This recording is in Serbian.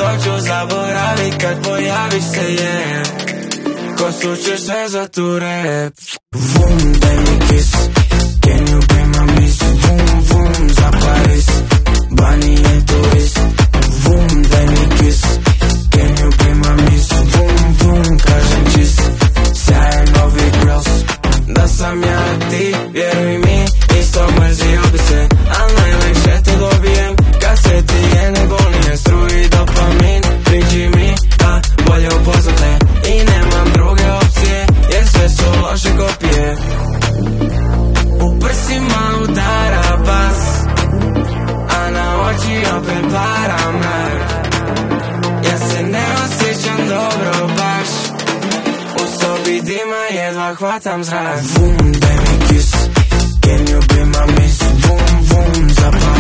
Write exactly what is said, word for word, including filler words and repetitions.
hoću zaboravit kad pojaviš se, yeah. Ko slučaš sve za tu rap. Vum, daj mi kiss, can you be my miss? Vum, vum, za Paris, Bani je turist. Vum, daj mi kiss, can you be my miss? Vum, vum, kažem čis, sjaje novi grills. Da sam ja ti, vjeruj mi, isto mrzio bi se, al najlekše te dobijem kad se ti je ne bolnije. Struji dopamin, priđi mi, a bolje upoznat me. I nemam druge opcije, jer sve su loše kopije. U prsima udara bas, a na oči opet para mrak. Ja se ne osjećam dobro baš, u sobi dima jedva hvatam zrak. Vum, daj mi kiss, can you be my miss? Vum, vum, za Paris.